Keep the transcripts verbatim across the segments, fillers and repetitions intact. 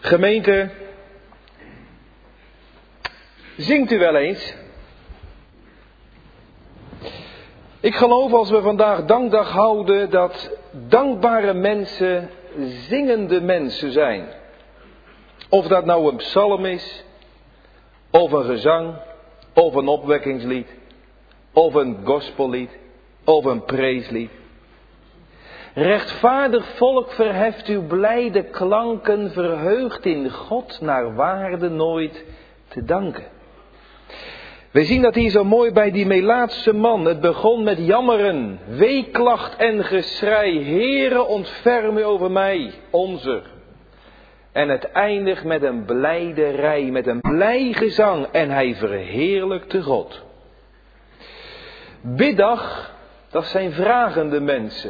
Gemeente, zingt u wel eens? Ik geloof als we vandaag dankdag houden dat dankbare mensen zingende mensen zijn. Of dat nou een psalm is, of een gezang, of een opwekkingslied, of een gospellied, of een preeslied. Rechtvaardig volk verheft uw blijde klanken, verheugd in God naar waarde nooit te danken. We zien dat hier zo mooi bij die Melaatse man. Het begon met jammeren, weeklacht en geschrei. Heere, ontferm u over mij, onze. En het eindigt met een blijderij, met een blij gezang. En hij verheerlijkte God. Biddag, dat zijn vragende mensen.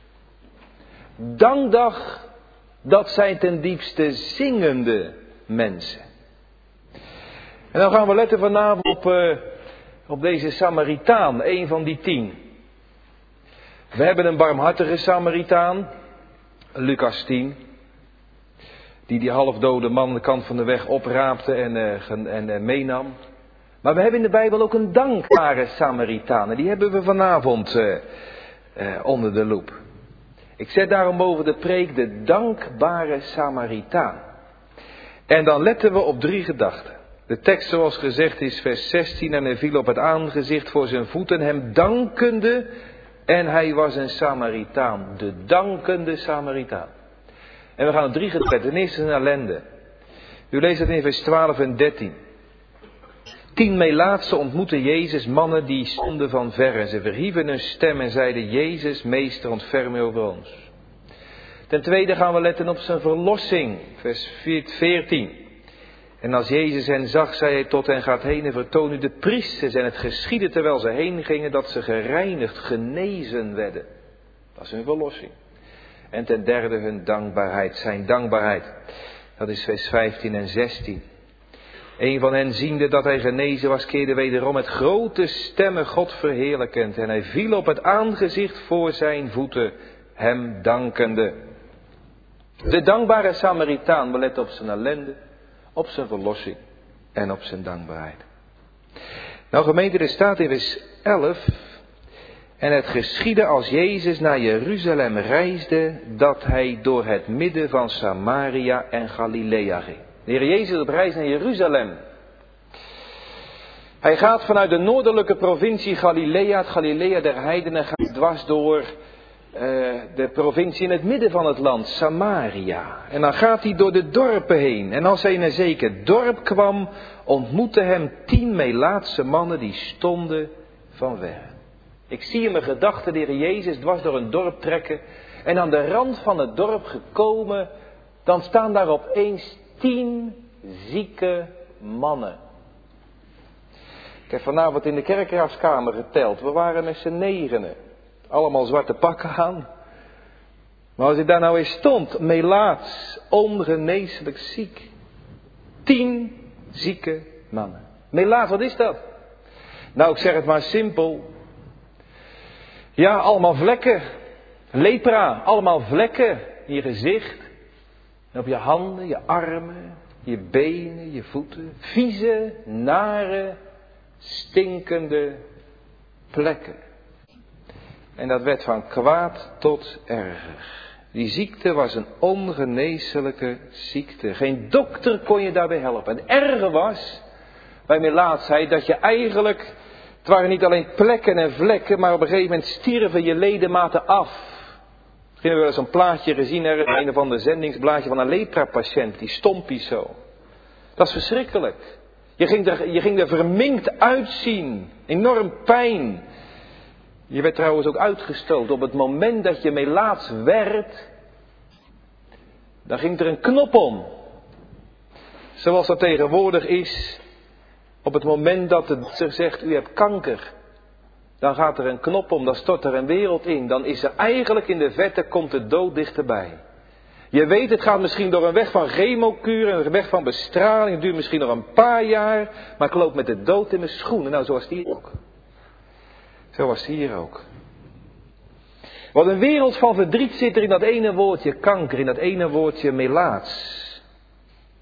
Dankdag, dat zijn ten diepste zingende mensen. En dan gaan we letten vanavond op, uh, op deze Samaritaan, een van die tien. We hebben een barmhartige Samaritaan, Lucas tien, die die halfdode man aan de kant van de weg opraapte en, uh, en uh, meenam. Maar we hebben in de Bijbel ook een dankbare Samaritaan en die hebben we vanavond uh, uh, onder de loep. Ik zet daarom boven de preek de dankbare Samaritaan. En dan letten we op drie gedachten. De tekst zoals gezegd is vers zestien. En hij viel op het aangezicht voor zijn voeten hem dankende. En hij was een Samaritaan. De dankende Samaritaan. En we gaan op drie gedachten. Ten eerste een ellende. U leest het in vers twaalf en dertien. Tien Melaatsen ontmoetten Jezus, mannen die stonden van ver. En ze verhieven hun stem en zeiden: Jezus, meester, ontferm u over ons. Ten tweede gaan we letten op zijn verlossing. Vers veertien. En als Jezus hen zag, zei hij tot hen: gaat heen en vertoon u de priesters. En het geschiedde terwijl ze heen gingen dat ze gereinigd, genezen werden. Dat is hun verlossing. En ten derde hun dankbaarheid, zijn dankbaarheid. Dat is vers vijftien en zestien. Een van hen ziende dat hij genezen was, keerde wederom met grote stemmen God verheerlijkend. En hij viel op het aangezicht voor zijn voeten, hem dankende. De dankbare Samaritaan belet op zijn ellende, op zijn verlossing en op zijn dankbaarheid. Nou gemeente, er staat in vers elf. En het geschiedde als Jezus naar Jeruzalem reisde, dat hij door het midden van Samaria en Galilea ging. De Heer Jezus op reis naar Jeruzalem. Hij gaat vanuit de noordelijke provincie Galilea, het Galilea der heidenen, gaat dwars door uh, de provincie in het midden van het land, Samaria. En dan gaat hij door de dorpen heen. En als hij in een zeker dorp kwam, ontmoette hem tien Melaatse mannen die stonden van ver. Ik zie in mijn gedachten de Heer Jezus dwars door een dorp trekken. En aan de rand van het dorp gekomen, dan staan daar opeens tien zieke mannen. Ik heb vanavond in de kerkraadskamer geteld. We waren met z'n negenen. Allemaal zwarte pakken aan. Maar als ik daar nou eens stond, melaats, ongeneeslijk ziek. Tien zieke mannen. Melaats, wat is dat? Nou, ik zeg het maar simpel. Ja, allemaal vlekken. Lepra, allemaal vlekken in je gezicht. En op je handen, je armen, je benen, je voeten. Vieze, nare, stinkende plekken. En dat werd van kwaad tot erger. Die ziekte was een ongeneeslijke ziekte. Geen dokter kon je daarbij helpen. Het erge was, bij melaatsheid, dat je eigenlijk... Het waren niet alleen plekken en vlekken, maar op een gegeven moment stierven je ledematen af. Misschien hebben we wel eens een plaatje gezien, er, een of ander zendingsblaadje van een lepra-patiënt, die stompies zo. Dat is verschrikkelijk. Je ging, er, je ging er verminkt uitzien, enorm pijn. Je werd trouwens ook uitgestoten. Op het moment dat je melaats werd, dan ging er een knop om. Zoals dat tegenwoordig is. Op het moment dat de dokter zegt, u hebt kanker, dan gaat er een knop om, dan stort er een wereld in. Dan is er eigenlijk in de verte, komt de dood dichterbij. Je weet, het gaat misschien door een weg van chemokuur, een weg van bestraling, het duurt misschien nog een paar jaar, maar ik loop met de dood in mijn schoenen. Nou, zo was het hier ook. Zo was het hier ook. Wat een wereld van verdriet zit er in dat ene woordje kanker, in dat ene woordje melaats.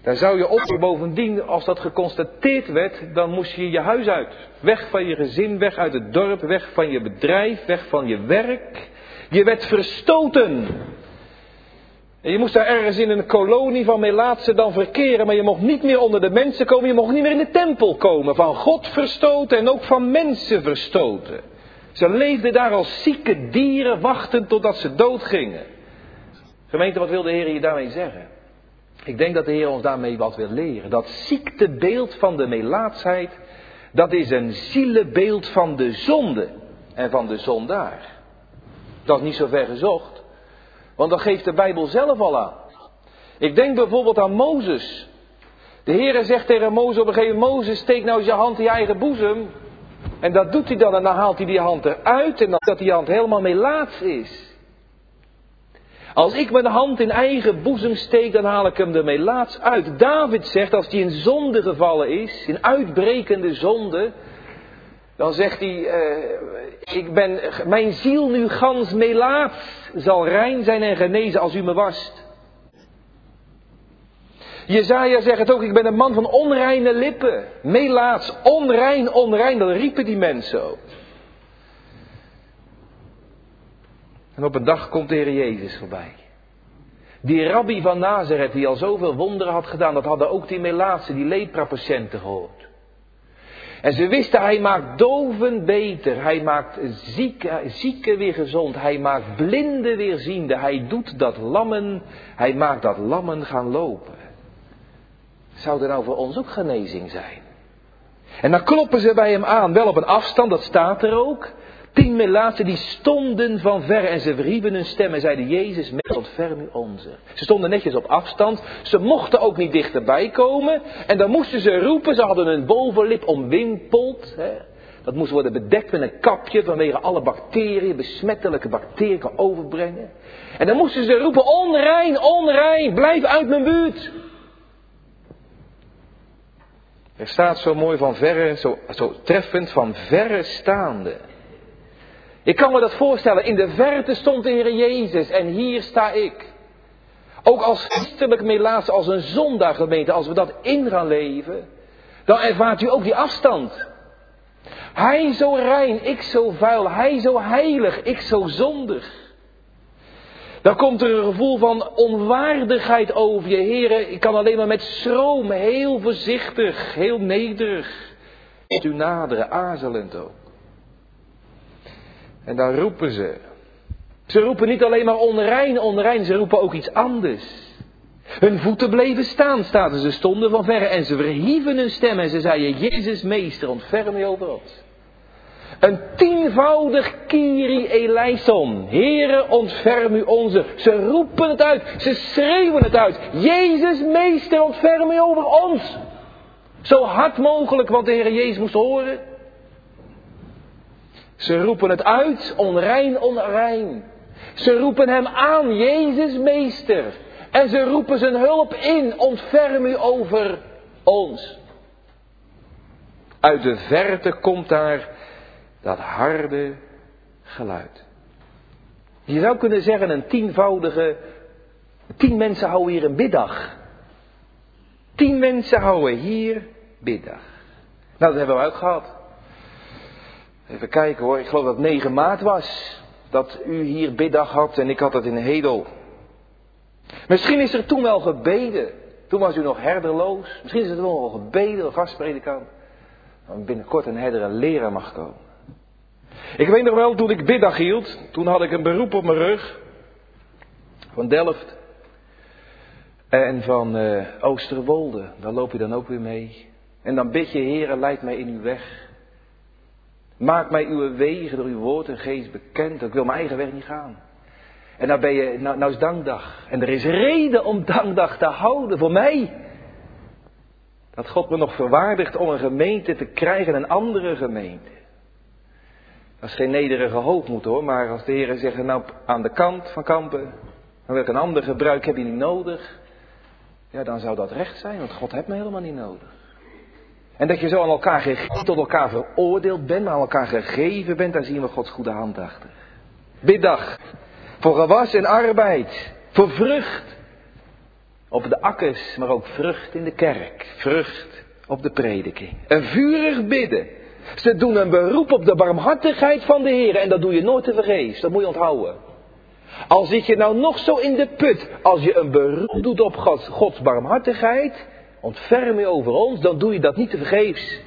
Daar zou je op, bovendien, als dat geconstateerd werd, dan moest je je huis uit. Weg van je gezin, weg uit het dorp, weg van je bedrijf, weg van je werk. Je werd verstoten. En je moest daar ergens in een kolonie van Melaatsen dan verkeren, maar je mocht niet meer onder de mensen komen, je mocht niet meer in de tempel komen. Van God verstoten en ook van mensen verstoten. Ze leefden daar als zieke dieren, wachtend totdat ze doodgingen. Gemeente, wat wil de Heer hier daarmee zeggen? Ik denk dat de Heer ons daarmee wat wil leren. Dat ziektebeeld van de melaatsheid, dat is een zielebeeld van de zonde en van de zondaar. Dat is niet zo ver gezocht, want dat geeft de Bijbel zelf al aan. Ik denk bijvoorbeeld aan Mozes. De Heer zegt tegen Mozes op een gegeven moment: Mozes, steek nou eens je hand in je eigen boezem. En dat doet hij dan en dan haalt hij die hand eruit en dat die hand helemaal melaats is. Als ik mijn hand in eigen boezem steek, dan haal ik hem er melaats uit. David zegt, als hij in zonde gevallen is, in uitbrekende zonde, dan zegt hij, uh, ik ben, mijn ziel nu gans melaats, zal rein zijn en genezen als u me wast. Jesaja zegt het ook, ik ben een man van onreine lippen. Melaats, onrein, onrein, dat riepen die mensen ook. En op een dag komt de Heer Jezus voorbij. Die rabbi van Nazareth, die al zoveel wonderen had gedaan, dat hadden ook die melaatsen, die lepra-patiënten gehoord. En ze wisten, hij maakt doven beter, hij maakt zieken, zieken weer gezond, hij maakt blinden weer ziende, hij doet dat lammen, hij maakt dat lammen gaan lopen. Zou er nou voor ons ook genezing zijn? En dan kloppen ze bij hem aan, wel op een afstand, dat staat er ook. Tien melaatsen die stonden van ver en ze verhieven hun stem en zeiden: Jezus, ontferm u onze. Ze stonden netjes op afstand, ze mochten ook niet dichterbij komen. En dan moesten ze roepen, ze hadden hun bovenlip omwimpeld. Hè. Dat moest worden bedekt met een kapje vanwege alle bacteriën, besmettelijke bacteriën kan overbrengen. En dan moesten ze roepen: onrein, onrein, blijf uit mijn buurt. Er staat zo mooi van verre, zo, zo treffend van verre staande. Ik kan me dat voorstellen, in de verte stond de Heer Jezus en hier sta ik. Ook als christelijk melaats, als een zondaar gemeente, als we dat in gaan leven, dan ervaart u ook die afstand. Hij zo rein, ik zo vuil, hij zo heilig, ik zo zondig. Dan komt er een gevoel van onwaardigheid over je. Heren, ik kan alleen maar met schroom, heel voorzichtig, heel nederig tot u naderen, aarzelend ook. En dan roepen ze. Ze roepen niet alleen maar onrein, onrein, ze roepen ook iets anders. Hun voeten bleven staan, staat er, ze stonden van verre en ze verhieven hun stem en ze zeiden: Jezus meester, ontferm u over ons. Een tienvoudig Kyrie eleison, Heere, ontferm u onze. Ze roepen het uit, ze schreeuwen het uit: Jezus meester, ontferm u over ons. Zo hard mogelijk, want de Heer Jezus moest horen. Ze roepen het uit, onrein, onrein. Ze roepen hem aan, Jezus meester. En ze roepen zijn hulp in, ontferm u over ons. Uit de verte komt daar dat harde geluid. Je zou kunnen zeggen een tienvoudige, tien mensen houden hier een biddag. Tien mensen houden hier biddag. Nou, dat hebben we ook gehad. Even kijken hoor, ik geloof dat het negen maart was, dat u hier biddag had en ik had het in Hedel. Misschien is er toen wel gebeden, toen was u nog herderloos. Misschien is er toen wel gebeden, een gastpredikant. Dat binnenkort een herder en leraar mag komen. Ik weet nog wel, toen ik biddag hield, toen had ik een beroep op mijn rug. Van Delft. En van uh, Oosterwolde, daar loop je dan ook weer mee. En dan bid je: Heere, leid mij in uw weg. Maak mij uw wegen door uw woord en geest bekend. Ik wil mijn eigen weg niet gaan. En nou ben je, nou, nou is dankdag. En er is reden om dankdag te houden voor mij. Dat God me nog verwaardigt om een gemeente te krijgen, een andere gemeente. Dat is geen nederige hoogmoed hoor, maar als de Heer zegt: nou aan de kant van Kampen, dan wil ik een ander gebruik, heb je niet nodig. Ja, dan zou dat recht zijn, want God heeft me helemaal niet nodig. En dat je zo aan elkaar gegeven, tot elkaar veroordeeld bent, aan elkaar gegeven bent, daar zien we Gods goede hand achter. Biddag. Voor gewas en arbeid. Voor vrucht. op de akkers, maar ook vrucht in de kerk. Vrucht op de prediking. Een vurig bidden. Ze doen een beroep op de barmhartigheid van de Heer. En dat doe je nooit te vergeefs. Dat moet je onthouden. Al zit je nou nog zo in de put. Als je een beroep doet op Gods, Gods barmhartigheid. Ontferm je over ons. Dan doe je dat niet te vergeefs.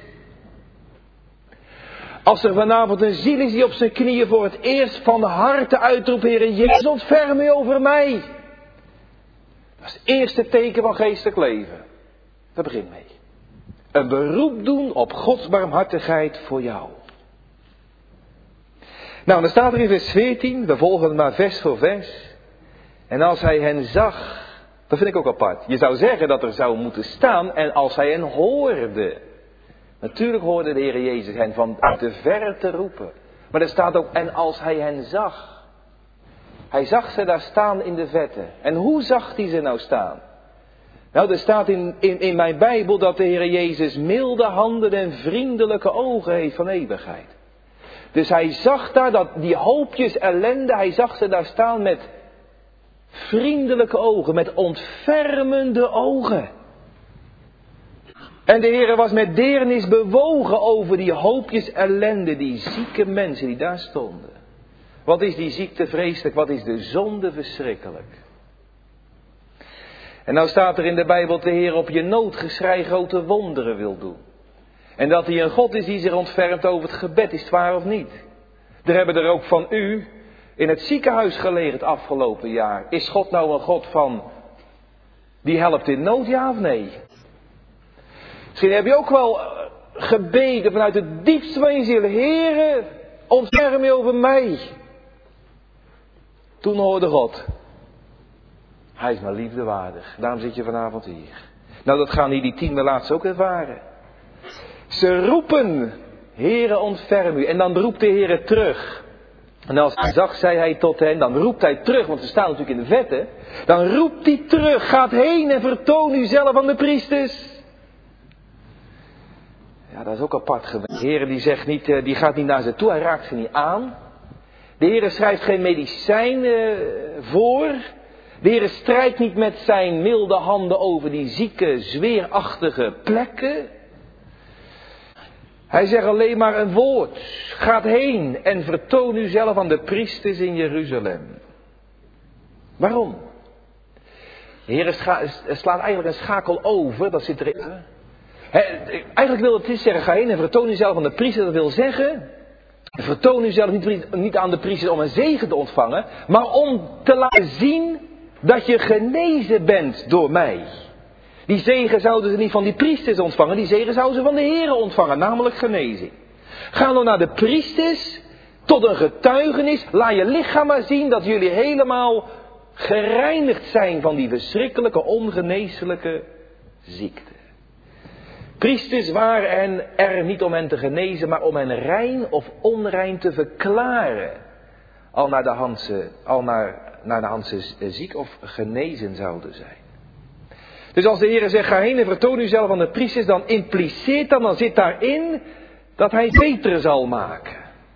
Als er vanavond een ziel is die op zijn knieën voor het eerst van harte uitroept. Heer Jezus, ontferm je over mij. Dat is het eerste teken van geestelijk leven. Daar begint mee. Een beroep doen op Gods barmhartigheid voor jou. Nou, dan staat er in vers veertien, we volgen het maar vers voor vers. En als hij hen zag, dat vind ik ook apart. Je zou zeggen dat er zou moeten staan, en als hij hen hoorde. Natuurlijk hoorde de Heer Jezus hen van de verte roepen. Maar er staat ook, en als hij hen zag. Hij zag ze daar staan in de vette. En hoe zag hij ze nou staan? Nou, er staat in, in, in mijn Bijbel dat de Heer Jezus milde handen en vriendelijke ogen heeft van eeuwigheid. Dus hij zag daar dat die hoopjes ellende, hij zag ze daar staan met vriendelijke ogen, met ontfermende ogen. En de Heer was met deernis bewogen over die hoopjes ellende, die zieke mensen die daar stonden. Wat is die ziekte vreselijk, wat is de zonde verschrikkelijk. En nou staat er in de Bijbel dat de Heer op je noodgeschrei grote wonderen wil doen. En dat hij een God is die zich ontfermt over het gebed, is het waar of niet? Er hebben er ook van u in het ziekenhuis gelegen het afgelopen jaar. Is God nou een God van, die helpt in nood, ja of nee? Misschien heb je ook wel gebeden vanuit het diepste van je ziel. Heere, ontferm je over mij. Toen hoorde God. Hij is maar liefdewaardig. Daarom zit je vanavond hier. Nou, dat gaan hier die tien de laatste ook ervaren. Ze roepen, Heere, ontferm u. En dan roept de Heere terug. En als hij zag, zei hij tot hen, dan roept hij terug, want ze staan natuurlijk in de vette. Dan roept hij terug, gaat heen en vertoon u zelf aan de priesters. Ja, dat is ook apart geweest. De Heere die zegt niet, die gaat niet naar ze toe, hij raakt ze niet aan. De Heere schrijft geen medicijn uh, voor. De Heere strijdt niet met zijn milde handen over die zieke, zweerachtige plekken. Hij zegt alleen maar een woord. Gaat heen en vertoon u zelf aan de priesters in Jeruzalem. Waarom? De Heer slaat eigenlijk een schakel over, dat zit erin. He, eigenlijk wil het zeggen, ga heen en vertoon u zelf aan de priesters. Dat wil zeggen, vertoon u zelf niet, niet aan de priesters om een zegen te ontvangen, maar om te laten zien dat je genezen bent door mij. Die zegen zouden ze niet van die priesters ontvangen, die zegen zouden ze van de Heer ontvangen, namelijk genezing. Ga dan naar de priesters, tot een getuigenis, laat je lichaam maar zien dat jullie helemaal gereinigd zijn van die verschrikkelijke, ongeneeslijke ziekte. Priesters waren er niet om hen te genezen, maar om hen rein of onrein te verklaren. Al naar de handse, al naar, naar de handse ziek of genezen zouden zijn. Dus als de Heer zegt, ga heen en vertoon u zelf aan de priesters, dan impliceert dat, dan zit daarin dat hij beter zal maken.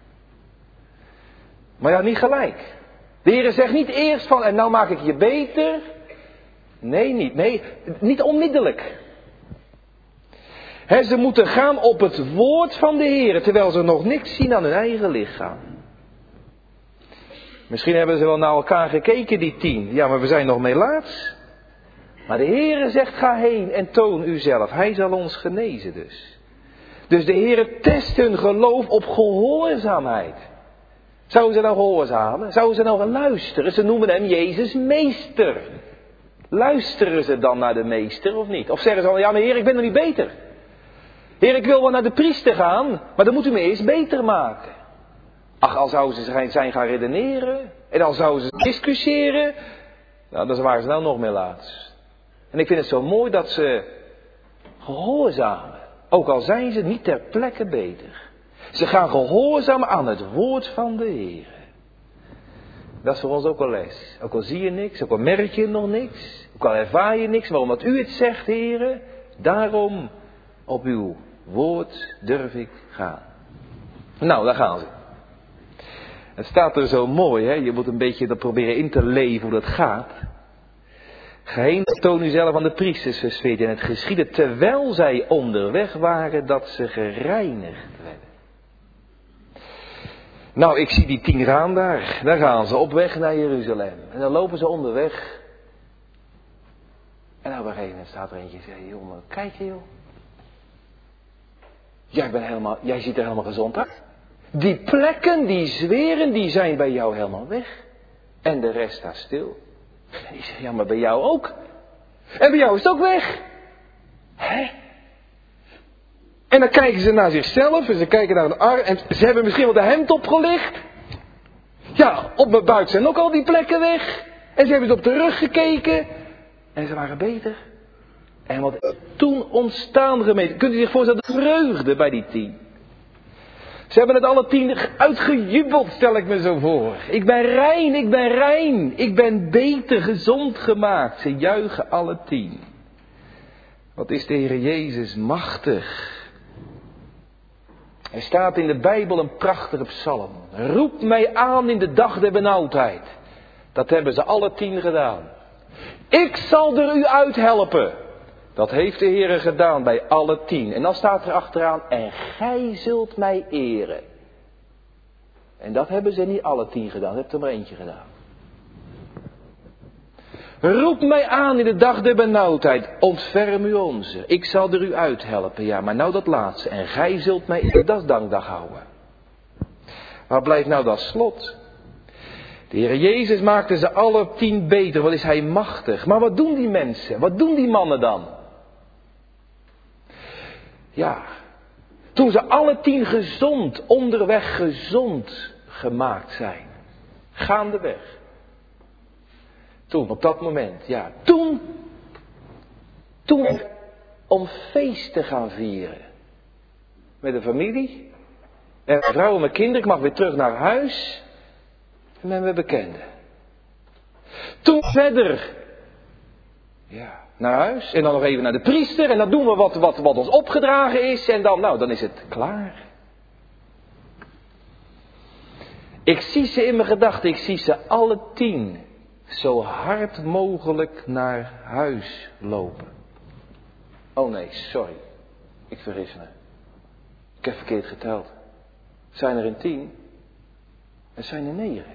Maar ja, niet gelijk. De Heer zegt niet eerst van, en nou maak ik je beter. Nee, niet. Nee, niet onmiddellijk. He, ze moeten gaan op het woord van de Heer, terwijl ze nog niks zien aan hun eigen lichaam. Misschien hebben ze wel naar elkaar gekeken, die tien. Ja, maar we zijn nog melaats. Maar de Heer zegt, ga heen en toon uzelf. Hij zal ons genezen dus. Dus de Heer test hun geloof op gehoorzaamheid. Zouden ze nou gehoorzamen? Zouden ze nou gaan luisteren? Ze noemen hem Jezus meester. Luisteren ze dan naar de meester of niet? Of zeggen ze dan, ja maar Heer, ik ben nog niet beter. Heer, ik wil wel naar de priester gaan, maar dan moet u me eerst beter maken. Ach, al zouden ze zijn gaan redeneren, en al zouden ze discussiëren, nou, dan waren ze nou nog meer laat. En ik vind het zo mooi dat ze gehoorzamen, ook al zijn ze niet ter plekke beter. Ze gaan gehoorzamen aan het woord van de Heer. Dat is voor ons ook een les. Ook al zie je niks, ook al merk je nog niks, ook al ervaar je niks, maar omdat u het zegt, Heer, daarom op uw woord durf ik gaan. Nou, daar gaan ze. Het staat er zo mooi, hè? Je moet een beetje dat proberen in te leven hoe dat gaat. Geheen toon u zelf aan de priesters versfeerd. En het geschiedde terwijl zij onderweg waren dat ze gereinigd werden. Nou, ik zie die tien gaan daar. Daar gaan ze op weg naar Jeruzalem. En dan lopen ze onderweg. En nou, op een gegeven moment staat er eentje en zegt, jongen, kijk je joh. Jij, bent helemaal, jij ziet er helemaal gezond uit. Die plekken, die zweren, die zijn bij jou helemaal weg. En de rest staat stil. En die zegt, ja, maar bij jou ook. En bij jou is het ook weg. Hè? En dan kijken ze naar zichzelf en ze kijken naar een arm en ze hebben misschien wel de hemd opgelicht. Ja, op mijn buik zijn ook al die plekken weg. En ze hebben het op de rug gekeken. En ze waren beter. En wat is toen ontstaan gemeten? Kunt u zich voorstellen de vreugde bij die tien? Ze hebben het alle tien uitgejubeld, stel ik me zo voor. Ik ben rein, ik ben rein. Ik ben beter, gezond gemaakt. Ze juichen alle tien. Wat is de Heer Jezus machtig. Er staat in de Bijbel een prachtige psalm. Roep mij aan in de dag der benauwdheid. Dat hebben ze alle tien gedaan. Ik zal er u uit helpen. Dat heeft de Heer gedaan bij alle tien. En dan staat er achteraan, en gij zult mij eren. En dat hebben ze niet alle tien gedaan, dat heeft er maar eentje gedaan. Roep mij aan in de dag der benauwdheid, ontferm u onze. Ik zal er u uit helpen, ja, maar nou dat laatste. En gij zult mij eren, dat is dankdag houden. Waar blijft nou dat slot? De Heer Jezus maakte ze alle tien beter, wat is hij machtig. Maar wat doen die mensen, wat doen die mannen dan? Ja, toen ze alle tien gezond, onderweg gezond gemaakt zijn. Gaandeweg. Toen, op dat moment, ja. Toen, toen om feest te gaan vieren. Met de familie. En vrouw en mijn kinderen, ik mag weer terug naar huis. En met mijn bekenden. Toen verder. Ja. Naar huis en dan nog even naar de priester en dan doen we wat, wat, wat ons opgedragen is en dan, nou, dan is het klaar. Ik zie ze in mijn gedachten, ik zie ze alle tien zo hard mogelijk naar huis lopen. Oh nee, sorry, ik vergis me. Ik heb verkeerd geteld. Zijn er in tien? Er zijn er negen.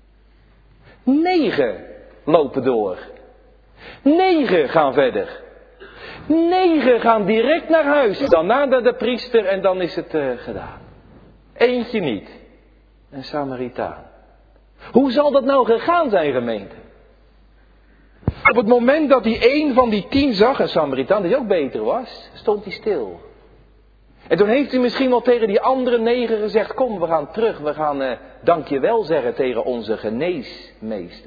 Negen lopen door. Negen gaan verder. Negen gaan direct naar huis. Dan naar de priester en dan is het uh, gedaan. Eentje niet. Een Samaritaan. Hoe zal dat nou gegaan zijn, gemeente? Op het moment dat hij een van die tien zag, een Samaritaan die ook beter was, stond hij stil. En toen heeft hij misschien wel tegen die andere negen gezegd, kom we gaan terug, we gaan uh, dankjewel zeggen tegen onze geneesmeester.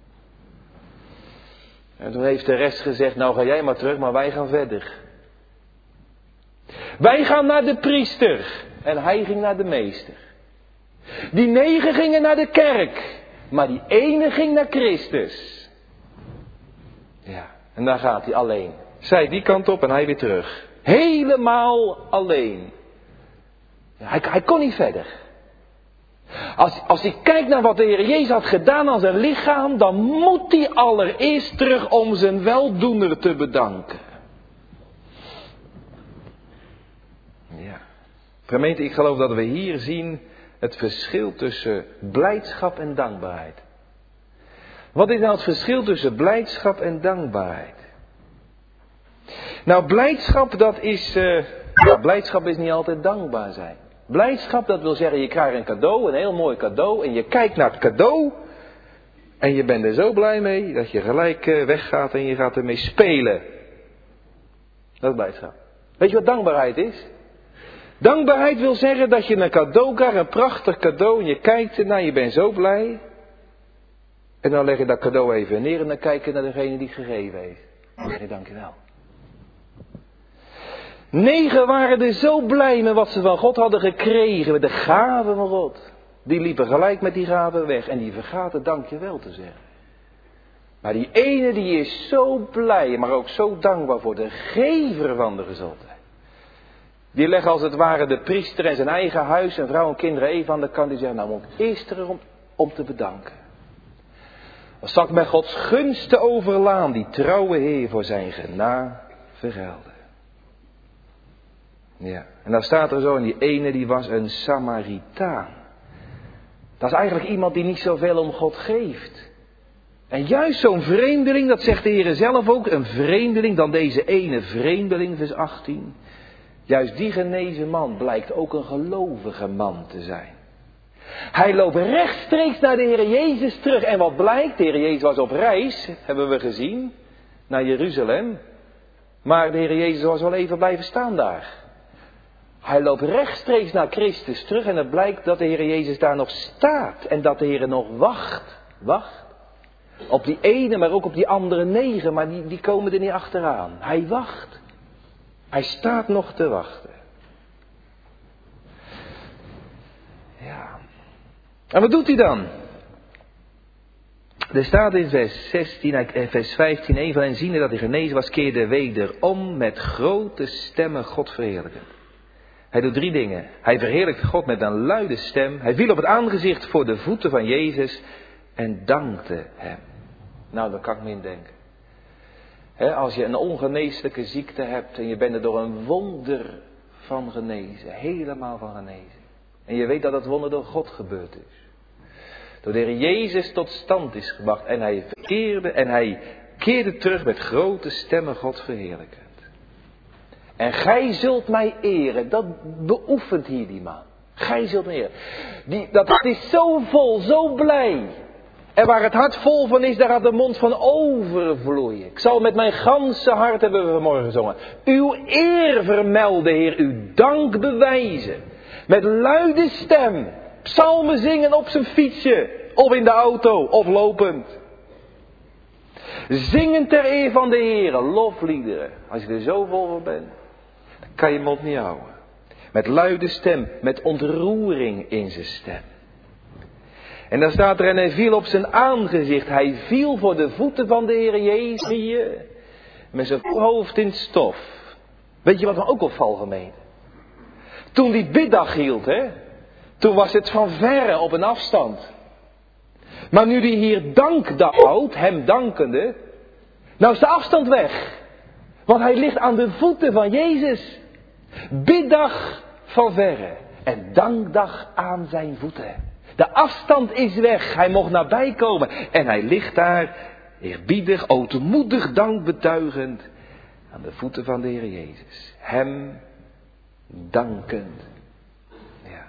En toen heeft de rest gezegd, nou ga jij maar terug, maar wij gaan verder. Wij gaan naar de priester. En hij ging naar de meester. Die negen gingen naar de kerk. Maar die ene ging naar Christus. Ja, en daar gaat hij alleen. Zij die kant op en hij weer terug. Helemaal alleen. Ja, hij, hij kon niet verder. Als, als hij kijkt naar wat de Heer Jezus had gedaan aan zijn lichaam, dan moet hij allereerst terug om zijn weldoener te bedanken. Ja. Gemeente, ik geloof dat we hier zien het verschil tussen blijdschap en dankbaarheid. Wat is nou het verschil tussen blijdschap en dankbaarheid? Nou, blijdschap dat is, uh, ja, blijdschap is niet altijd dankbaar zijn. Blijdschap, dat wil zeggen, je krijgt een cadeau, een heel mooi cadeau. En je kijkt naar het cadeau. En je bent er zo blij mee, dat je gelijk uh, weggaat en je gaat ermee spelen. Dat is blijdschap. Weet je wat dankbaarheid is? Dankbaarheid wil zeggen dat je een cadeau krijgt, een prachtig cadeau. En je kijkt ernaar, je bent zo blij. En dan leg je dat cadeau even neer en dan kijk je naar degene die het gegeven heeft. Dan zeg je dankjewel. Negen waren er zo blij met wat ze van God hadden gekregen, met de gaven van God. Die liepen gelijk met die gaven weg en die vergaten dankjewel te zeggen. Maar die ene die is zo blij, maar ook zo dankbaar voor de gever van de gezondheid. Die legt als het ware de priester en zijn eigen huis en vrouw en kinderen even aan de kant. Die zeggen, nou moet ik eerst erom om te bedanken. Dan zal ik met Gods gunsten overlaan, die trouwe Heer voor zijn gena vergelden. Ja, en dan staat er zo, en die ene die was een Samaritaan. Dat is eigenlijk iemand die niet zoveel om God geeft. En juist zo'n vreemdeling, dat zegt de Heer zelf ook, een vreemdeling dan deze ene vreemdeling, vers achttien. Juist die genezen man blijkt ook een gelovige man te zijn. Hij loopt rechtstreeks naar de Heer Jezus terug. En wat blijkt? De Heer Jezus was op reis, hebben we gezien, naar Jeruzalem. Maar de Heer Jezus was wel even blijven staan daar. Hij loopt rechtstreeks naar Christus terug en het blijkt dat de Heer Jezus daar nog staat. En dat de Heer nog wacht. Wacht. Op die ene, maar ook op die andere negen. Maar die, die komen er niet achteraan. Hij wacht. Hij staat nog te wachten. Ja. En wat doet hij dan? Er staat in vers zestien, vers vijftien, een van hen ziende dat hij genezen was, keerde wederom met grote stemmen God verheerlijken. Hij doet drie dingen. Hij verheerlijkt God met een luide stem. Hij viel op het aangezicht voor de voeten van Jezus en dankte hem. Nou, dat kan ik me indenken. He, als je een ongeneeslijke ziekte hebt en je bent er door een wonder van genezen. Helemaal van genezen. En je weet dat het wonder door God gebeurd is. Door de Heer Jezus tot stand is gebracht. En hij verkeerde en hij keerde terug met grote stemmen God verheerlijkend. En gij zult mij eren. Dat beoefent hier die man. Gij zult mij eren. Die, dat is zo vol, zo blij. En waar het hart vol van is, daar gaat de mond van overvloeien. Ik zal met mijn ganse hart, hebben we vanmorgen gezongen, uw eer vermelden, Heer, uw dank bewijzen. Met luide stem, psalmen zingen op zijn fietsje, of in de auto, of lopend. Zingen ter eer van de Heer, lofliederen. Als je er zo vol van bent, dan kan je mond niet houden. Met luide stem, met ontroering in zijn stem. En dan staat er, en hij viel op zijn aangezicht. Hij viel voor de voeten van de Heer Jezus. Met zijn hoofd in stof. Weet je wat me ook opvalt, gemeente? Toen die biddag hield, hè. Toen was het van verre op een afstand. Maar nu die hier dankdag houdt, hem dankende. Nou is de afstand weg. Want hij ligt aan de voeten van Jezus. Biddag van verre. En dankdag aan zijn voeten. De afstand is weg. Hij mocht nabij komen. En hij ligt daar eerbiedig, ootmoedig, dankbetuigend aan de voeten van de Heer Jezus. Hem dankend. Ja.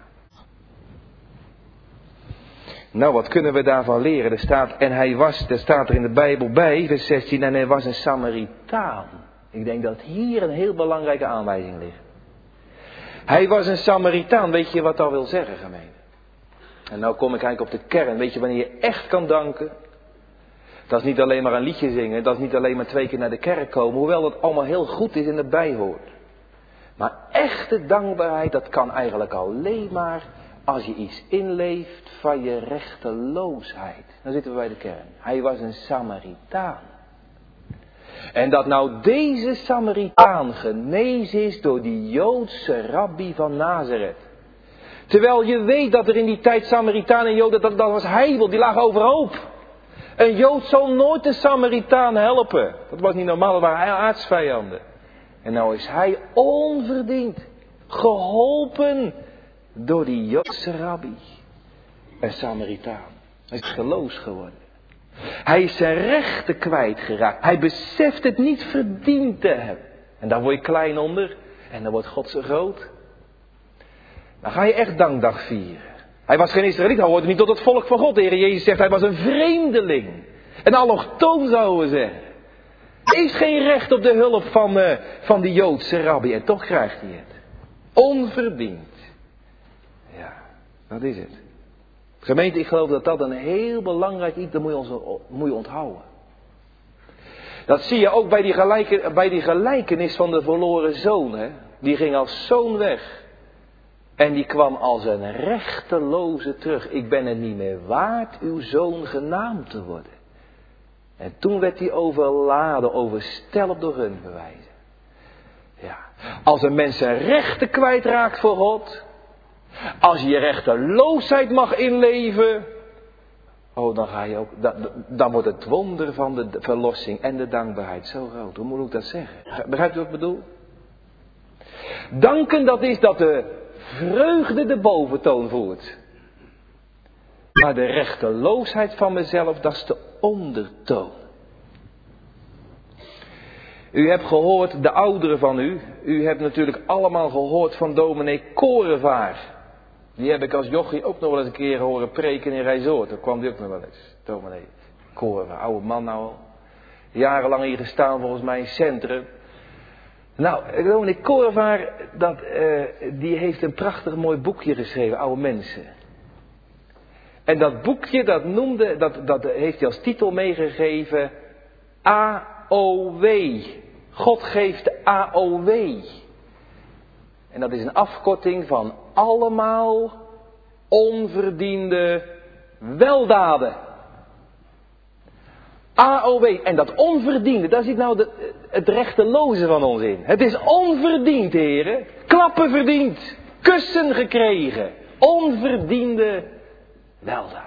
Nou, wat kunnen we daarvan leren? Er staat, en hij was, er staat er in de Bijbel bij, vers zestien, en hij was een Samaritaan. Ik denk dat hier een heel belangrijke aanwijzing ligt. Hij was een Samaritaan. Weet je wat dat wil zeggen, gemeente? En nou kom ik eigenlijk op de kern. Weet je wanneer je echt kan danken? Dat is niet alleen maar een liedje zingen. Dat is niet alleen maar twee keer naar de kerk komen. Hoewel dat allemaal heel goed is en erbij hoort. Maar echte dankbaarheid, dat kan eigenlijk alleen maar als je iets inleeft van je rechteloosheid. Dan zitten we bij de kern. Hij was een Samaritaan. En dat nou deze Samaritaan genezen is door die Joodse rabbi van Nazareth. Terwijl je weet dat er in die tijd Samaritanen en Joden, dat, dat was heibel, die lagen overhoop. Een Jood zal nooit een Samaritaan helpen. Dat was niet normaal, dat waren aartsvijanden. En nou is hij onverdiend geholpen door die Joodse rabbi. Een Samaritaan. Hij is geloos geworden. Hij is zijn rechten kwijtgeraakt. Hij beseft het niet verdiend te hebben. En daar word je klein onder. En dan wordt God zo groot. Dan ga je echt dankdag vieren. Hij was geen Israëliet, hij hoorde niet tot het volk van God. De Heer Jezus zegt, hij was een vreemdeling. Een allochtoon zouden we zeggen. Hij heeft geen recht op de hulp van, uh, van die Joodse rabbi. En toch krijgt hij het. Onverdiend. Ja, dat is het. Gemeente, ik geloof dat dat een heel belangrijk iets, dat moet je, ons, moet je onthouden. Dat zie je ook bij die, gelijke, bij die gelijkenis van de verloren zoon. Hè? Die ging als zoon weg. En die kwam als een rechteloze terug. Ik ben het niet meer waard uw zoon genaamd te worden. En toen werd hij overladen, overstelpt door hun bewijzen. Ja. Als een mens zijn rechten kwijtraakt voor God. Als je je rechteloosheid mag inleven. Oh, dan ga je ook, dan, dan wordt het wonder van de verlossing en de dankbaarheid zo groot. Hoe moet ik dat zeggen? Begrijpt u wat ik bedoel? Danken, dat is dat de vreugde de boventoon voert. Maar de rechteloosheid van mezelf, dat is de ondertoon. U hebt gehoord, de ouderen van u, u hebt natuurlijk allemaal gehoord van dominee Korevaar. Die heb ik als jochie ook nog wel eens een keer horen preken in Rijzoord. Daar kwam die ook nog wel eens. Dominee Korevaar, oude man nou al. Jarenlang hier gestaan volgens mij in het centrum. Nou, dominee Korevaar, dat, uh, die heeft een prachtig mooi boekje geschreven, Oude Mensen. En dat boekje, dat noemde, dat, dat heeft hij als titel meegegeven, A O W. God geeft de A O W. En dat is een afkorting van allemaal onverdiende weldaden. A O W. En dat onverdiende, daar zit nou de, het rechteloze van ons in. Het is onverdiend, heren. Klappen verdiend. Kussen gekregen. Onverdiende weldaden.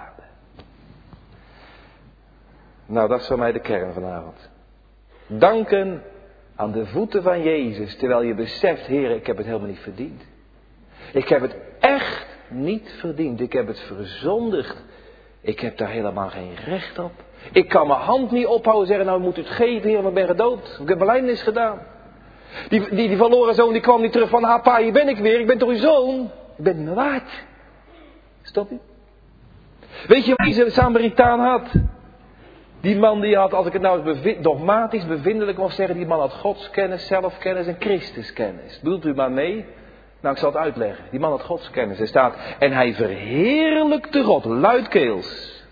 Nou, dat is voor mij de kern vanavond. Danken aan de voeten van Jezus, terwijl je beseft, heren, ik heb het helemaal niet verdiend. Ik heb het echt niet verdiend. Ik heb het verzondigd. Ik heb daar helemaal geen recht op. Ik kan mijn hand niet ophouden en zeggen, nou moet u het geven, heer, maar ik ben gedood. Ik heb belijdenis gedaan. Die, die, die verloren zoon, die kwam niet terug van, ha pa, hier ben ik weer, ik ben toch uw zoon? Ik ben het me waard. Stop u. Weet je wat deze Samaritaan had? Die man die had, als ik het nou eens bevind, dogmatisch, bevindelijk mag zeggen, die man had godskennis, zelfkennis en Christuskennis. Bedoelt u maar mee? Nou, ik zal het uitleggen. Die man had godskennis. Er staat, en hij verheerlijkte God, luidkeels.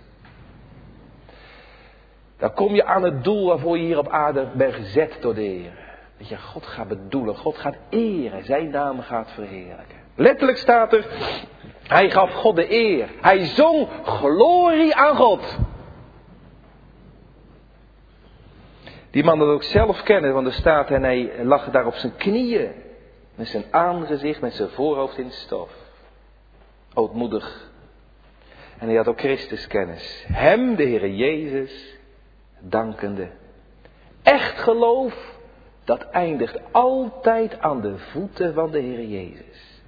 Dan kom je aan het doel waarvoor je hier op aarde bent gezet door de Heer. Dat je God gaat bedoelen, God gaat eren, zijn naam gaat verheerlijken. Letterlijk staat er, hij gaf God de eer. Hij zong glorie aan God. Die man had ook zelf kennen, want er staat en hij lag daar op zijn knieën. Met zijn aangezicht, met zijn voorhoofd in stof. Ootmoedig. En hij had ook Christuskennis. Hem, de Heere Jezus, dankende. Echt geloof, dat eindigt altijd aan de voeten van de Heere Jezus.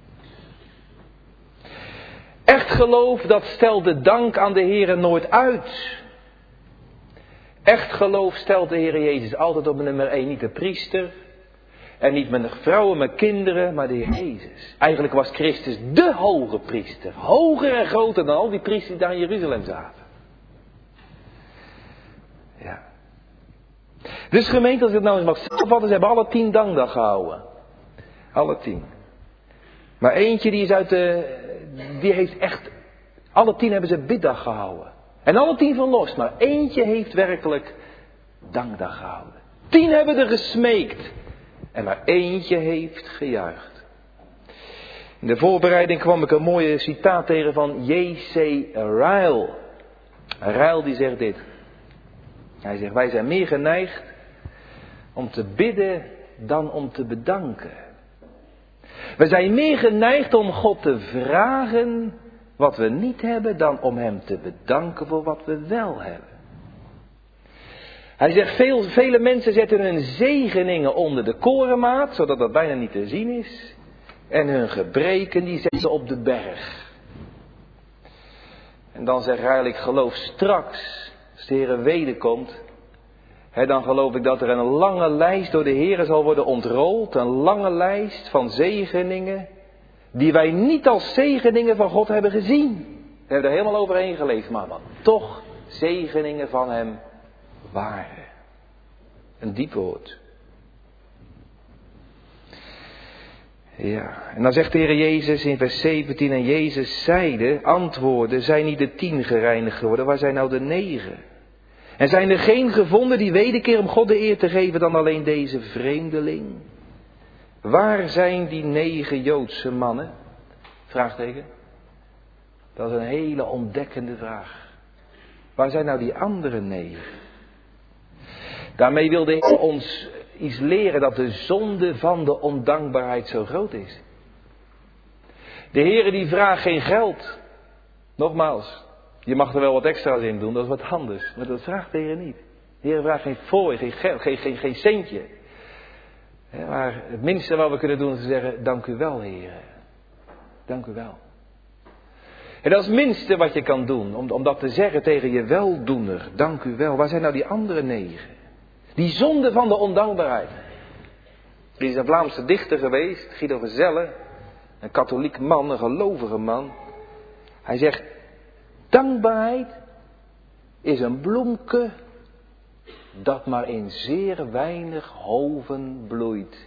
Echt geloof, dat stelt de dank aan de Heere nooit uit. Echt geloof stelt de Heer Jezus altijd op nummer één. Niet de priester. En niet met vrouwen, met kinderen. Maar de Heer Jezus. Eigenlijk was Christus de hoge priester. Hoger en groter dan al die priesters die daar in Jeruzalem zaten. Ja. Dus gemeente, als ik het nou eens mag samenvatten. Ze hebben alle tien dankdag gehouden. Alle tien. Maar eentje die is uit de... Die heeft echt... Alle tien hebben ze biddag gehouden. En alle tien verlost, maar eentje heeft werkelijk dankdag gehouden. Tien hebben er gesmeekt. En maar eentje heeft gejuicht. In de voorbereiding kwam ik een mooie citaat tegen van J C Ryle. Ryle die zegt dit. Hij zegt, wij zijn meer geneigd om te bidden dan om te bedanken. We zijn meer geneigd om God te vragen wat we niet hebben, dan om hem te bedanken voor wat we wel hebben. Hij zegt, veel, vele mensen zetten hun zegeningen onder de korenmaat, zodat dat bijna niet te zien is. En hun gebreken, die zetten op de berg. En dan zegt hij, ik geloof straks, als de Heer wederkomt, hè, dan geloof ik dat er een lange lijst door de Heer zal worden ontrold. Een lange lijst van zegeningen. Die wij niet als zegeningen van God hebben gezien. We hebben er helemaal overheen geleefd, maar wat toch zegeningen van hem waren. Een diep woord. Ja, en dan zegt de Heer Jezus in vers zeventien, en Jezus zeide, antwoordde, zijn niet de tien gereinigd geworden, waar zijn nou de negen? En zijn er geen gevonden die wederkeer om God de eer te geven dan alleen deze vreemdeling? Waar zijn die negen Joodse mannen? Vraagteken. Dat is een hele ontdekkende vraag. Waar zijn nou die andere negen? Daarmee wil de Heer ons iets leren dat de zonde van de ondankbaarheid zo groot is. De Heer die vraagt geen geld. Nogmaals. Je mag er wel wat extra's in doen, dat is wat anders. Maar dat vraagt de Heer niet. De Heer vraagt geen fooi, geen geld, geen, geen, geen centje. He, maar het minste wat we kunnen doen is te zeggen, dank u wel, Heer. Dank u wel. En dat is het minste wat je kan doen, om, om dat te zeggen tegen je weldoener. Dank u wel. Waar zijn nou die andere negen? Die zonde van de ondankbaarheid. Er is een Vlaamse dichter geweest, Guido Gezelle. Een katholiek man, een gelovige man. Hij zegt, dankbaarheid is een bloemke dat maar in zeer weinig hoven bloeit.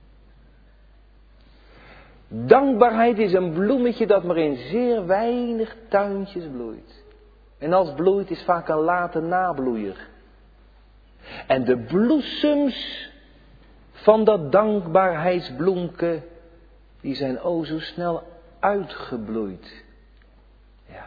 Dankbaarheid is een bloemetje dat maar in zeer weinig tuintjes bloeit. En als bloeit is vaak een late nabloeier. En de bloesems van dat dankbaarheidsbloemke, die zijn o zo snel uitgebloeid. Ja.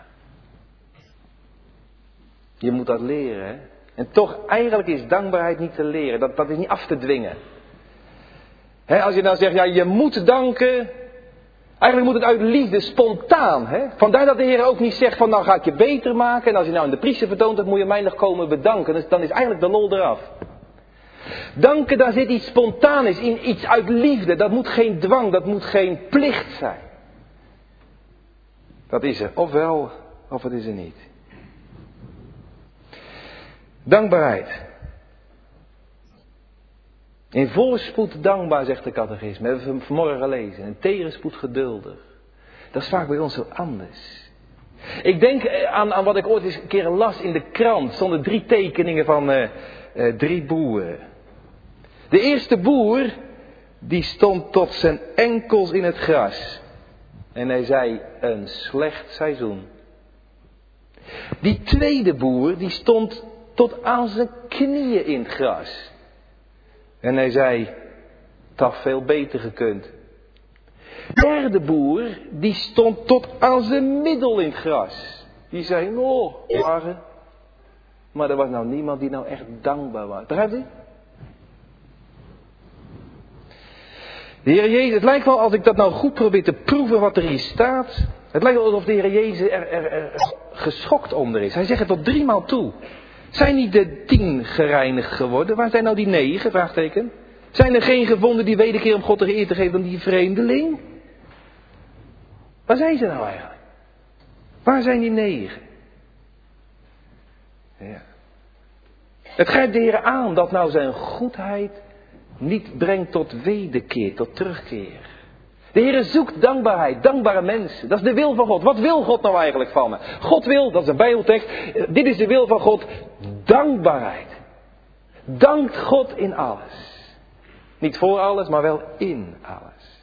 Je moet dat leren, hè. En toch, eigenlijk is dankbaarheid niet te leren. Dat, dat is niet af te dwingen. He, als je nou zegt, ja, je moet danken. Eigenlijk moet het uit liefde, spontaan. Hè? Vandaar dat de Heer ook niet zegt van, nou ga ik je beter maken. En als je nou in de priester vertoont, dan moet je mij nog komen bedanken. Dus dan is eigenlijk de lol eraf. Danken, daar zit iets spontaans in, iets uit liefde. Dat moet geen dwang, dat moet geen plicht zijn. Dat is er, ofwel, of het is er niet. Dankbaarheid. In volle spoed dankbaar, zegt de catechisme. We hebben we vanmorgen gelezen. In tegenspoed geduldig. Dat is vaak bij ons zo anders. Ik denk aan, aan wat ik ooit eens een keer las in de krant. Er stonden drie tekeningen van uh, uh, drie boeren. De eerste boer, die stond tot zijn enkels in het gras. En hij zei, een slecht seizoen. Die tweede boer, die stond tot aan zijn knieën in het gras. En hij zei, het had veel beter gekund. De derde boer, die stond tot aan zijn middel in het gras. Die zei, oh, waren. Maar er was nou niemand die nou echt dankbaar was. Begrijpt u? De Heer Jezus, het lijkt wel als ik dat nou goed probeer te proeven wat er hier staat. Het lijkt wel alsof de Heer Jezus er, er, er geschokt onder is. Hij zegt het tot drie maal toe. Zijn niet de tien gereinigd geworden? Waar zijn nou die negen? Vraagteken. Zijn er geen gevonden die wederkeer om God de eer te geven dan die vreemdeling? Waar zijn ze nou eigenlijk? Waar zijn die negen? Ja. Het grijpt de Heer aan dat nou zijn goedheid niet brengt tot wederkeer, tot terugkeer. De Heer zoekt dankbaarheid, dankbare mensen. Dat is de wil van God. Wat wil God nou eigenlijk van me? God wil, dat is een Bijbeltekst, dit is de wil van God, dankbaarheid. Dankt God in alles. Niet voor alles, maar wel in alles.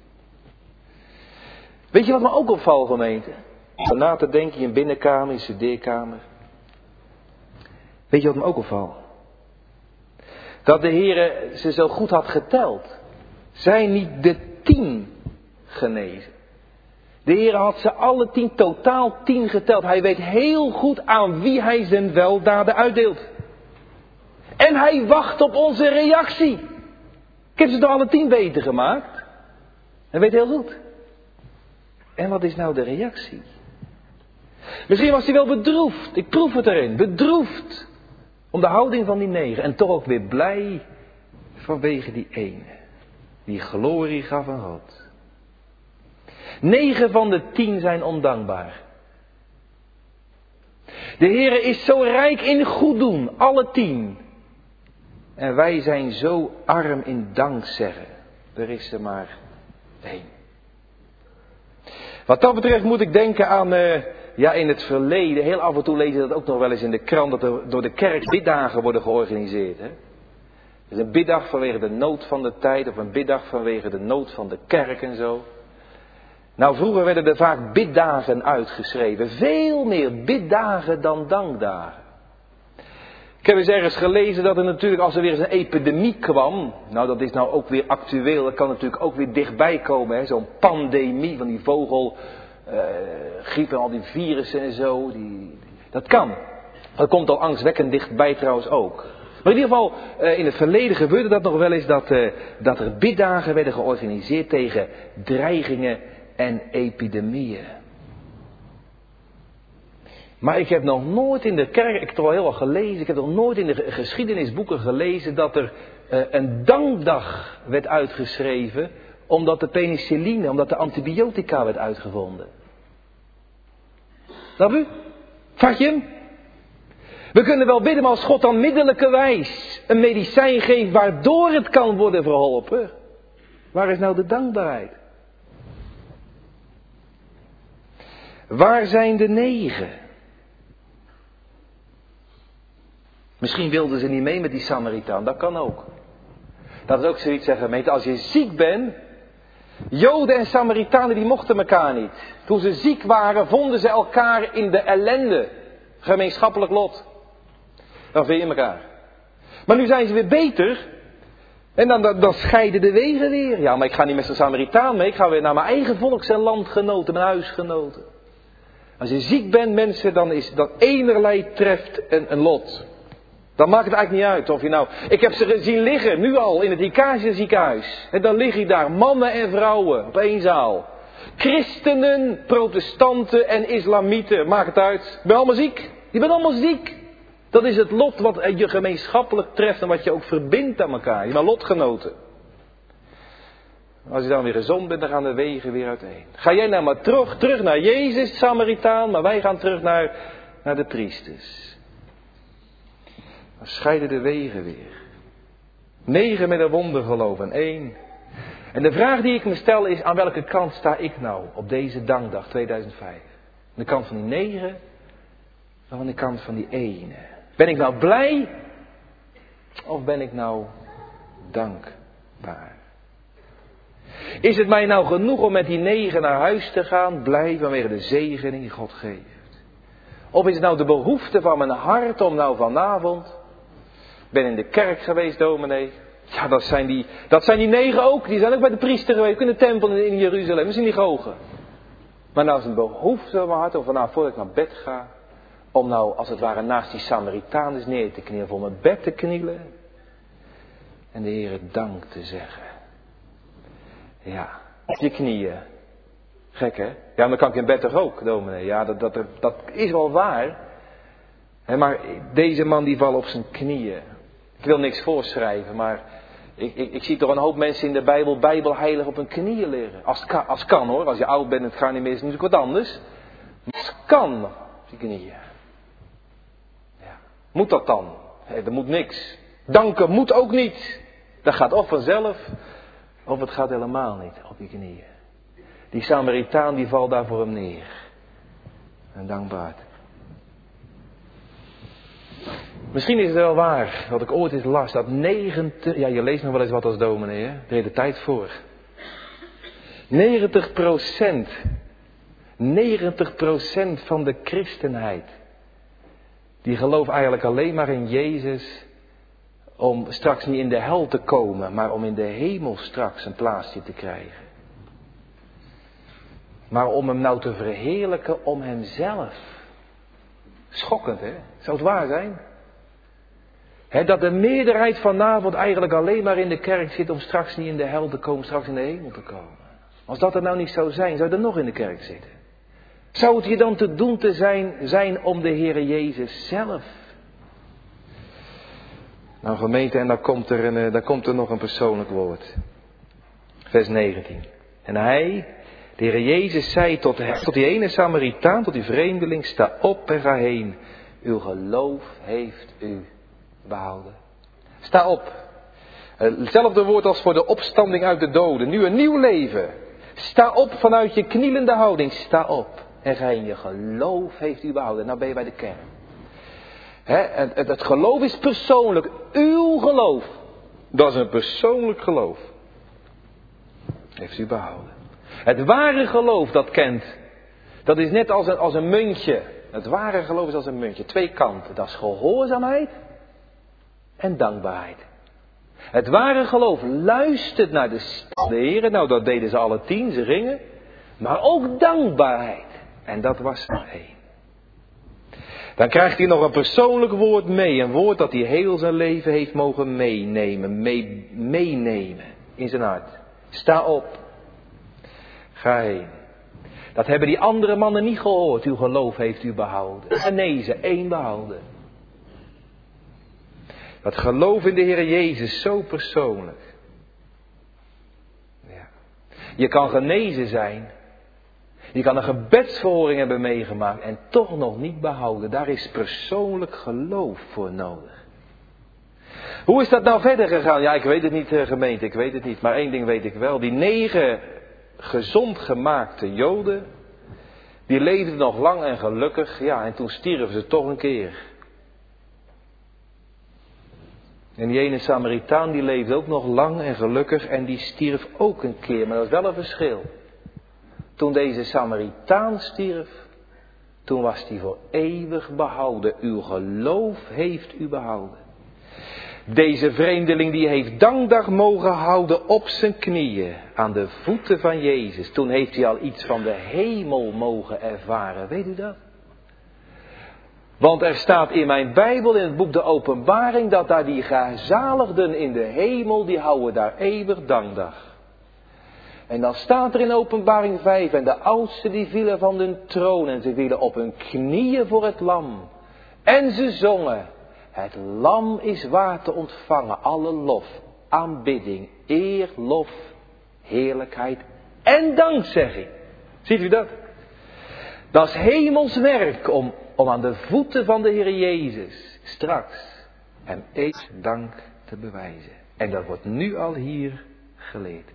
Weet je wat me ook opvalt, gemeente? Om na te denken in binnenkamer, in studeerkamer. Weet je wat me ook opvalt? Dat de Heer ze zo goed had geteld. Zijn niet de tien genezen. De Heer had ze alle tien, totaal tien geteld. Hij weet heel goed aan wie hij zijn weldaden uitdeelt. En hij wacht op onze reactie. Ik heb ze toch alle tien beter gemaakt? Hij weet heel goed. En wat is nou de reactie? Misschien was hij wel bedroefd. Ik proef het erin. Bedroefd. Om de houding van die negen. En toch ook weer blij vanwege die ene. Die glorie gaf aan God. Negen van de tien zijn ondankbaar. De Heere is zo rijk in goed doen. Alle tien. En wij zijn zo arm in dankzeggen. Er is er maar één. Wat dat betreft moet ik denken aan, uh, ja in het verleden, heel af en toe lees je dat ook nog wel eens in de krant, dat er door de kerk biddagen worden georganiseerd. Hè? Dus een biddag vanwege de nood van de tijd, of een biddag vanwege de nood van de kerk en zo. Nou, vroeger werden er vaak biddagen uitgeschreven. Veel meer biddagen dan dankdagen. Ik heb eens ergens gelezen dat er natuurlijk, als er weer eens een epidemie kwam. Nou, dat is nou ook weer actueel. Dat kan natuurlijk ook weer dichtbij komen. Hè? Zo'n pandemie van die vogelgriep uh, en al die virussen en zo. Die, dat kan. Dat komt al angstwekkend dichtbij trouwens ook. Maar in ieder geval, uh, in het verleden gebeurde dat nog wel eens dat, uh, dat er biddagen werden georganiseerd tegen dreigingen en epidemieën. Maar ik heb nog nooit in de kerk, ik heb het al heel wat gelezen, ik heb nog nooit in de geschiedenisboeken gelezen dat er uh, een dankdag werd uitgeschreven omdat de penicilline, omdat de antibiotica werd uitgevonden. Snap u? Vat je hem? We kunnen wel bidden, maar als God dan middelijke wijs een medicijn geeft waardoor het kan worden verholpen, waar is nou de dankbaarheid? Waar zijn de negen? Misschien wilden ze niet mee met die Samaritaan, dat kan ook. Dat is ook zoiets zeggen, gemeente, als je ziek bent, Joden en Samaritanen die mochten elkaar niet. Toen ze ziek waren, vonden ze elkaar in de ellende. Gemeenschappelijk lot. Dan vind je elkaar. Maar nu zijn ze weer beter. En dan, dan, dan scheiden de wegen weer. Ja, maar ik ga niet met zo'n Samaritaan mee. Ik ga weer naar mijn eigen volks- en landgenoten, mijn huisgenoten. Als je ziek bent, mensen, dan is dat enerlei treft een, een lot. Dan maakt het eigenlijk niet uit of je nou... Ik heb ze zien liggen, nu al, in het Icazia ziekenhuis. En dan liggen je daar, mannen en vrouwen, op één zaal. Christenen, protestanten en islamieten, maakt het uit. Je bent allemaal ziek. Je bent allemaal ziek. Dat is het lot wat je gemeenschappelijk treft en wat je ook verbindt aan elkaar. Je bent lotgenoten. Als je dan weer gezond bent, dan gaan de wegen weer uiteen. Ga jij nou maar terug, terug naar Jezus, Samaritaan, maar wij gaan terug naar, naar de priesters. Dan scheiden de wegen weer. Negen met een wondergeloof en één. En de vraag die ik me stel is, aan welke kant sta ik nou op deze dankdag tweeduizend vijf? Aan de kant van die negen of aan de kant van die ene? Ben ik nou blij of ben ik nou dankbaar? Is het mij nou genoeg om met die negen naar huis te gaan, blij vanwege de zegening die God geeft? Of is het nou de behoefte van mijn hart om nou vanavond... Ik ben in de kerk geweest, dominee. Ja, dat zijn, die, dat zijn die negen ook. Die zijn ook bij de priester geweest, in de tempel in Jeruzalem. Dat zijn die gogen. Maar nou is het behoefte van mijn hart, om vanavond voordat ik naar bed ga... om nou, als het ware, naast die Samaritaan eens neer te knielen, voor mijn bed te knielen. En de Heere dank te zeggen. Ja, op je knieën. Gek, hè? Ja, dan kan ik in bed toch ook, dominee. Ja, dat, dat, dat is wel waar. He, maar deze man die valt op zijn knieën. Ik wil niks voorschrijven, maar ik, ik, ik zie toch een hoop mensen in de Bijbel, bijbelheilig op hun knieën liggen. Als het kan, als het kan hoor, als je oud bent en het gaat niet meer, is het natuurlijk wat anders. Maar als het kan, op je knieën. Ja. Moet dat dan? He, dat moet niks. Danken moet ook niet. Dat gaat of vanzelf, of het gaat helemaal niet op je knieën. Die Samaritaan die valt daar voor hem neer. En dankbaar. Misschien is het wel waar, wat ik ooit eens las, dat negentig... Ja, je leest nog wel eens wat als dominee, hè? Er is de tijd voor. negentig procent. negentig procent van de christenheid. Die gelooft eigenlijk alleen maar in Jezus... om straks niet in de hel te komen, maar om in de hemel straks een plaatsje te krijgen. Maar om hem nou te verheerlijken om hemzelf. Schokkend, hè? Zou het waar zijn? He, dat de meerderheid vanavond eigenlijk alleen maar in de kerk zit om straks niet in de hel te komen, straks in de hemel te komen. Als dat er nou niet zou zijn, zou je er nog in de kerk zitten. Zou het je dan te doen te zijn, zijn om de Heere Jezus zelf? Nou gemeente, en dan komt er, een, dan komt er nog een persoonlijk woord. Vers negentien. En hij, de Heere Jezus, zei tot, tot die ene Samaritaan, tot die vreemdeling, sta op en ga heen. Uw geloof heeft u behouden. Sta op. Hetzelfde woord als voor de opstanding uit de doden. Nu een nieuw leven. Sta op vanuit je knielende houding. Sta op. En ga heen. Je geloof heeft u behouden. Nou ben je bij de kern. He, het, het, het geloof is persoonlijk. Uw geloof. Dat is een persoonlijk geloof. Heeft u behouden. Het ware geloof dat kent. Dat is net als een, als een muntje. Het ware geloof is als een muntje. Twee kanten. Dat is gehoorzaamheid. En dankbaarheid. Het ware geloof luistert naar de stem. De Heer, nou dat deden ze alle tien, ze gingen. Maar ook dankbaarheid. En dat was er één. Dan krijgt hij nog een persoonlijk woord mee. Een woord dat hij heel zijn leven heeft mogen meenemen. Mee, meenemen in zijn hart. Sta op. Ga heen. Dat hebben die andere mannen niet gehoord. Uw geloof heeft u behouden. Genezen, één behouden. Dat geloof in de Heer Jezus zo persoonlijk. Ja. Je kan genezen zijn. Je kan een gebedsverhoring hebben meegemaakt en toch nog niet behouden. Daar is persoonlijk geloof voor nodig. Hoe is dat nou verder gegaan? Ja, ik weet het niet, gemeente, ik weet het niet. Maar één ding weet ik wel. Die negen gezond gemaakte Joden, die leefden nog lang en gelukkig. Ja, en toen stierven ze toch een keer. En die ene Samaritaan, die leefde ook nog lang en gelukkig en die stierf ook een keer. Maar dat is wel een verschil. Toen deze Samaritaan stierf, toen was hij voor eeuwig behouden. Uw geloof heeft u behouden. Deze vreemdeling die heeft dankdag mogen houden op zijn knieën aan de voeten van Jezus. Toen heeft hij al iets van de hemel mogen ervaren. Weet u dat? Want er staat in mijn Bijbel, in het boek de Openbaring, dat daar die gezaligden in de hemel, die houden daar eeuwig dankdag. En dan staat er in Openbaring vijf, en de oudsten die vielen van hun troon en ze vielen op hun knieën voor het lam. En ze zongen, het lam is waard te ontvangen alle lof, aanbidding, eer, lof, heerlijkheid en dankzegging. Ziet u dat? Dat is hemels werk om, om aan de voeten van de Heer Jezus straks hem eeuwig dank te bewijzen. En dat wordt nu al hier geleerd.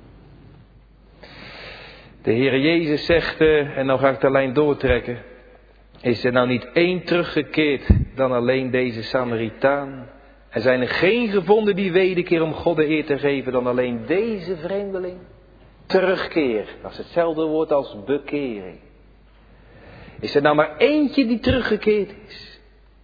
De Heer Jezus zegt, uh, en nou ga ik de lijn doortrekken. Is er nou niet één teruggekeerd dan alleen deze Samaritaan? Er zijn er geen gevonden die wederkeer om God de eer te geven dan alleen deze vreemdeling? Terugkeer, dat is hetzelfde woord als bekering. Is er nou maar eentje die teruggekeerd is?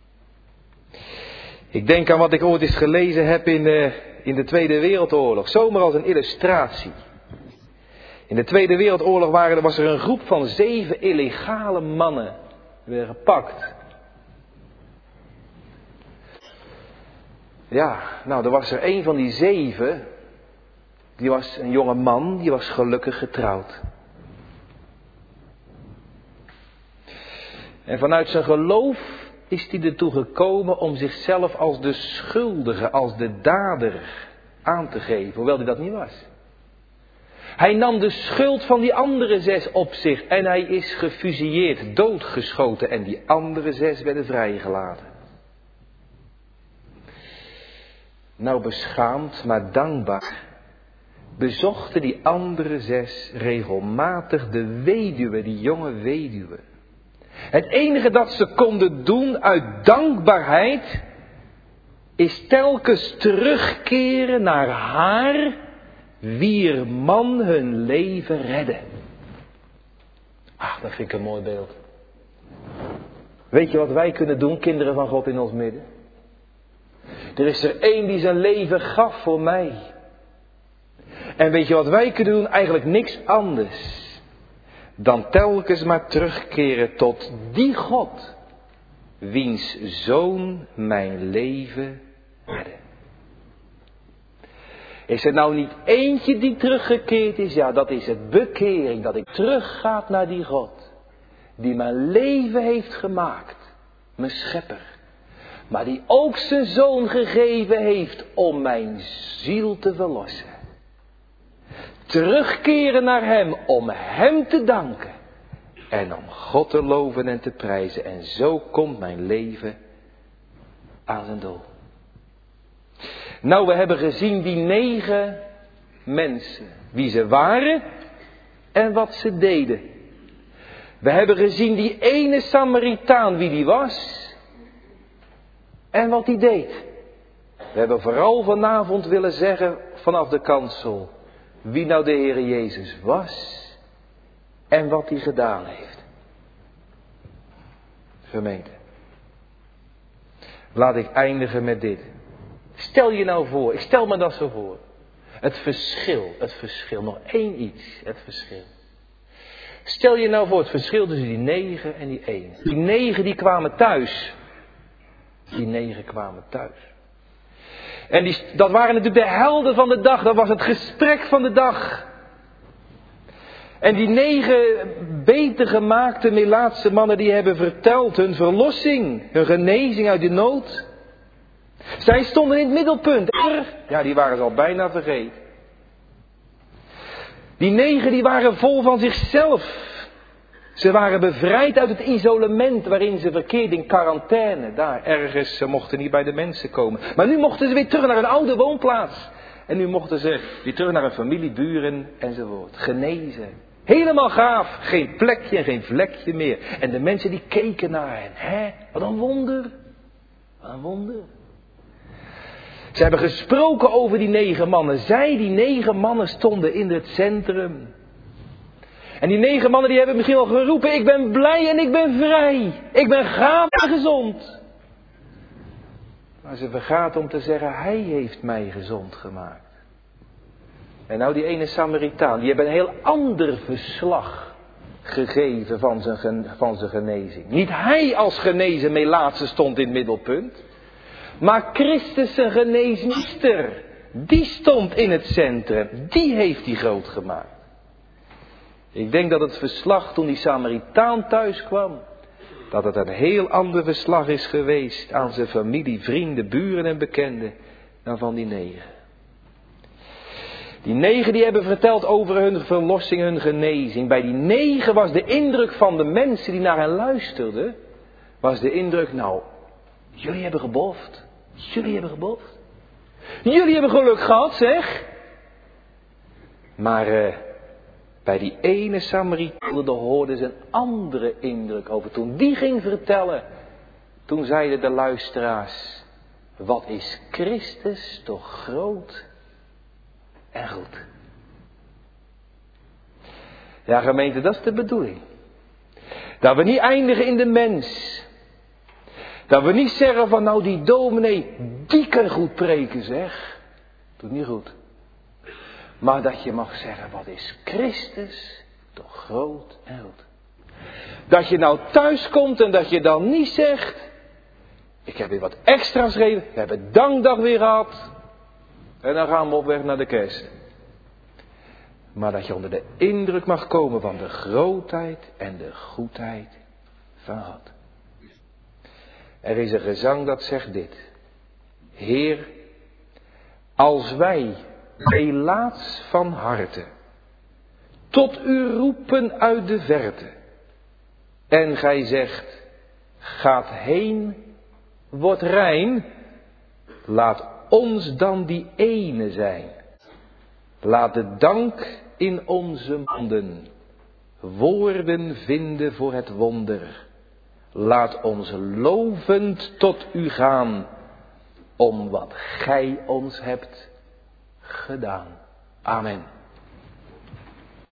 Ik denk aan wat ik ooit eens gelezen heb in de, in de Tweede Wereldoorlog. Zomaar als een illustratie. In de Tweede Wereldoorlog waren, was er een groep van zeven illegale mannen. Die werden gepakt. Ja, nou, er was er een van die zeven. Die was een jonge man, die was gelukkig getrouwd. En vanuit zijn geloof is hij ertoe gekomen om zichzelf als de schuldige, als de dader aan te geven. Hoewel hij dat niet was. Hij nam de schuld van die andere zes op zich en hij is gefusilleerd, doodgeschoten en die andere zes werden vrijgelaten. Nou beschaamd, maar dankbaar, bezochten die andere zes regelmatig de weduwe, die jonge weduwe. Het enige dat ze konden doen uit dankbaarheid is telkens terugkeren naar haar, wier man hun leven redde. Ach, dat vind ik een mooi beeld. Weet je wat wij kunnen doen, kinderen van God in ons midden? Er is er één die zijn leven gaf voor mij. En weet je wat wij kunnen doen? Eigenlijk niks anders dan telkens maar terugkeren tot die God, wiens zoon mijn leven redde. Is er nou niet eentje die teruggekeerd is? Ja, dat is het bekering, dat ik terugga naar die God, die mijn leven heeft gemaakt, mijn schepper. Maar die ook zijn zoon gegeven heeft om mijn ziel te verlossen. Terugkeren naar hem om hem te danken. En om God te loven en te prijzen. En zo komt mijn leven aan zijn doel. Nou, we hebben gezien die negen mensen. Wie ze waren en wat ze deden. We hebben gezien die ene Samaritaan, wie die was. En wat hij deed. We hebben vooral vanavond willen zeggen vanaf de kansel. Wie nou de Heer Jezus was. En wat hij gedaan heeft. Gemeente. Laat ik eindigen met dit. Stel je nou voor, ik stel me dat zo voor. Het verschil, het verschil, nog één iets, het verschil. Stel je nou voor het verschil tussen die negen en die één. Die negen die kwamen thuis. Die negen kwamen thuis. En die, dat waren natuurlijk de helden van de dag. Dat was het gesprek van de dag. En die negen beter gemaakte Melaatse mannen die hebben verteld hun verlossing, hun genezing uit de nood. Zij stonden in het middelpunt. Ja, die waren ze al bijna vergeten. Die negen die waren vol van zichzelf. Ze waren bevrijd uit het isolement waarin ze verkeerden in quarantaine. Daar ergens, ze mochten niet bij de mensen komen. Maar nu mochten ze weer terug naar een oude woonplaats. En nu mochten ze weer terug naar hun familie, buren enzovoort. Genezen. Helemaal gaaf. Geen plekje en geen vlekje meer. En de mensen die keken naar hen. Hè? Wat een wonder. Wat een wonder. Ze hebben gesproken over die negen mannen. Zij, die negen mannen, stonden in het centrum. En die negen mannen die hebben misschien al geroepen: ik ben blij en ik ben vrij. Ik ben gaaf en gezond. Maar ze vergaten om te zeggen: hij heeft mij gezond gemaakt. En nou die ene Samaritaan, die hebben een heel ander verslag gegeven van zijn, van zijn genezing. Niet hij als genezen Melaatse stond in het middelpunt. Maar Christus zijn geneesmeester, die stond in het centrum. Die heeft hij groot gemaakt. Ik denk dat het verslag toen die Samaritaan thuis kwam, dat het een heel ander verslag is geweest aan zijn familie, vrienden, buren en bekenden dan van die negen. Die negen die hebben verteld over hun verlossing, hun genezing. Bij die negen was de indruk van de mensen die naar hen luisterden, was de indruk: nou, jullie hebben geboft. Jullie hebben geboft. Jullie hebben geluk gehad, zeg. Maar uh, bij die ene Samaritaan hoorden ze een andere indruk over. Toen die ging vertellen, toen zeiden de luisteraars: wat is Christus toch groot en goed. Ja, gemeente, dat is de bedoeling. Dat we niet eindigen in de mens. Dat we niet zeggen van: nou, die dominee, die kan goed preken, zeg. Doet niet goed. Maar dat je mag zeggen: wat is Christus toch groot en goed. Dat je nou thuis komt en dat je dan niet zegt: ik heb weer wat extra's gegeven, we hebben dankdag weer gehad. En dan gaan we op weg naar de kerst. Maar dat je onder de indruk mag komen van de grootheid en de goedheid van God. Er is een gezang dat zegt dit: Heer, als wij helaas van harte tot u roepen uit de verte, en gij zegt: gaat heen, word rein, laat ons dan die ene zijn. Laat de dank in onze monden woorden vinden voor het wonder. Laat ons lovend tot u gaan om wat gij ons hebt gedaan. Amen.